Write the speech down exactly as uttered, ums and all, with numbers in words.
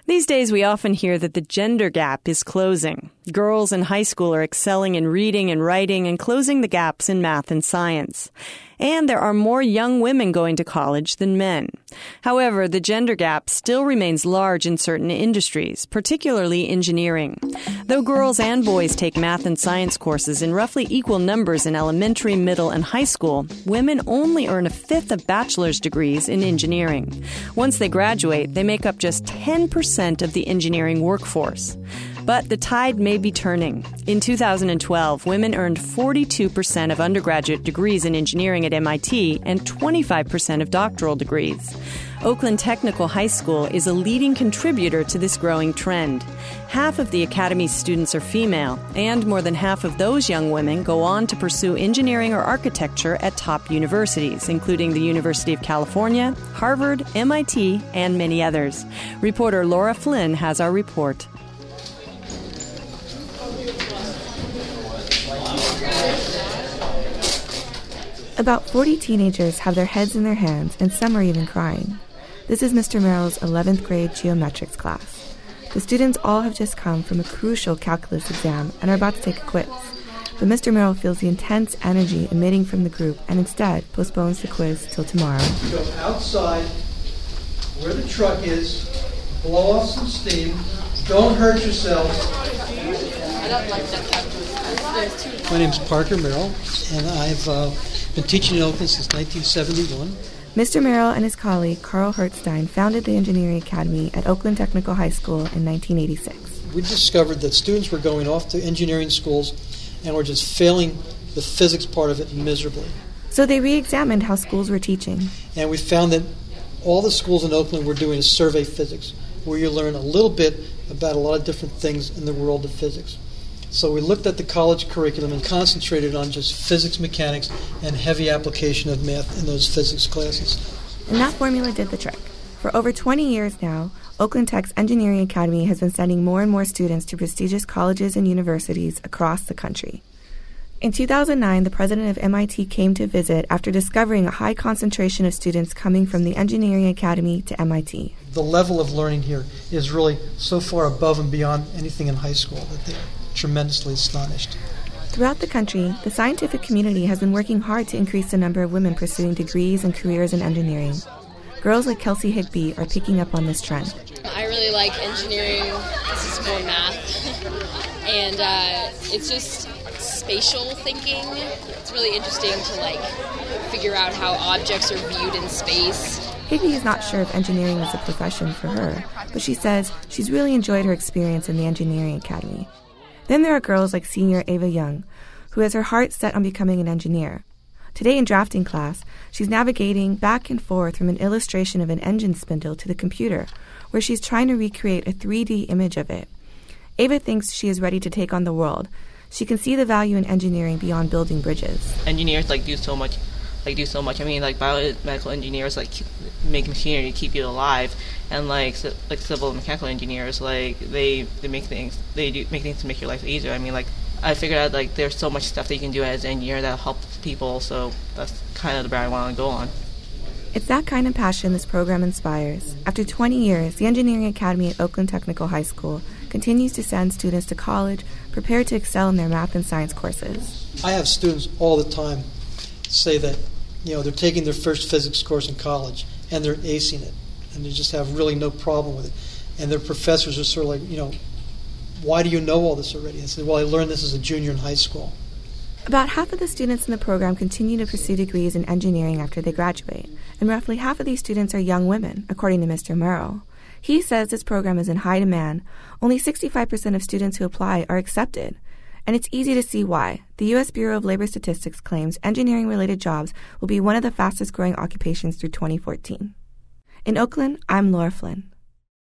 These days, we often hear that the gender gap is closing. Girls in high school are excelling in reading and writing and closing the gaps in math and science. And there are more young women going to college than men. However, the gender gap still remains large in certain industries, particularly engineering. Though girls and boys take math and science courses in roughly equal numbers in elementary, middle, and high school, women only earn a fifth of bachelor's degrees in engineering. Once they graduate, they make up just ten percent of the engineering workforce. But the tide may be turning. In two thousand twelve, women earned forty-two percent of undergraduate degrees in engineering at M I T and twenty-five percent of doctoral degrees. Oakland Technical High School is a leading contributor to this growing trend. Half of the academy's students are female, and more than half of those young women go on to pursue engineering or architecture at top universities, including the University of California, Harvard, M I T, and many others. Reporter Laura Flynn has our report. About forty teenagers have their heads in their hands, and some are even crying. This is Mister Merrill's eleventh grade geometrics class. The students all have just come from a crucial calculus exam and are about to take a quiz. But Mister Merrill feels the intense energy emitting from the group and instead postpones the quiz till tomorrow. Go outside where the truck is, blow off some steam, don't hurt yourselves. I don't like that calculus. My name's Parker Merrill, and I've uh, been teaching in Oakland since nineteen seventy-one. Mister Merrill and his colleague Carl Hertzstein founded the Engineering Academy at Oakland Technical High School in nineteen eighty-six. We discovered that students were going off to engineering schools and were just failing the physics part of it miserably. So they re-examined how schools were teaching. And we found that all the schools in Oakland were doing a survey physics, where you learn a little bit about a lot of different things in the world of physics. So we looked at the college curriculum and concentrated on just physics, mechanics, and heavy application of math in those physics classes. And that formula did the trick. For over twenty years now, Oakland Tech's Engineering Academy has been sending more and more students to prestigious colleges and universities across the country. In two thousand nine, the president of M I T came to visit after discovering a high concentration of students coming from the Engineering Academy to M I T. The level of learning here is really so far above and beyond anything in high school that they're tremendously astonished. Throughout the country, the scientific community has been working hard to increase the number of women pursuing degrees and careers in engineering. Girls like Kelsey Higby are picking up on this trend. I really like engineering. This is more math. and uh, it's just spatial thinking. It's really interesting to like figure out how objects are viewed in space. Higby is not sure if engineering is a profession for her, but she says she's really enjoyed her experience in the Engineering Academy. Then there are girls like senior Ava Young, who has her heart set on becoming an engineer. Today in drafting class, she's navigating back and forth from an illustration of an engine spindle to the computer, where she's trying to recreate a three D image of it. Ava thinks she is ready to take on the world. She can see the value in engineering beyond building bridges. Engineers like do so much, like do so much. I mean, like biomedical engineers like make machinery to keep you alive, and like so, like civil and mechanical engineers like they they make things they do make things to make your life easier. I mean, like I figured out like there's so much stuff that you can do as an engineer that'll help people. So that's kind of the route I want to go on. It's that kind of passion this program inspires. After twenty years, the Engineering Academy at Oakland Technical High School continues to send students to college prepared to excel in their math and science courses. I have students all the time say that, you know, they're taking their first physics course in college and they're acing it, and they just have really no problem with it. And their professors are sort of like, you know, why do you know all this already? I said, well, I learned this as a junior in high school. About half of the students in the program continue to pursue degrees in engineering after they graduate, and roughly half of these students are young women, according to Mister Merrill. He says this program is in high demand. Only sixty-five percent of students who apply are accepted. And it's easy to see why. The U S Bureau of Labor Statistics claims engineering-related jobs will be one of the fastest-growing occupations through twenty fourteen. In Oakland, I'm Laura Flynn.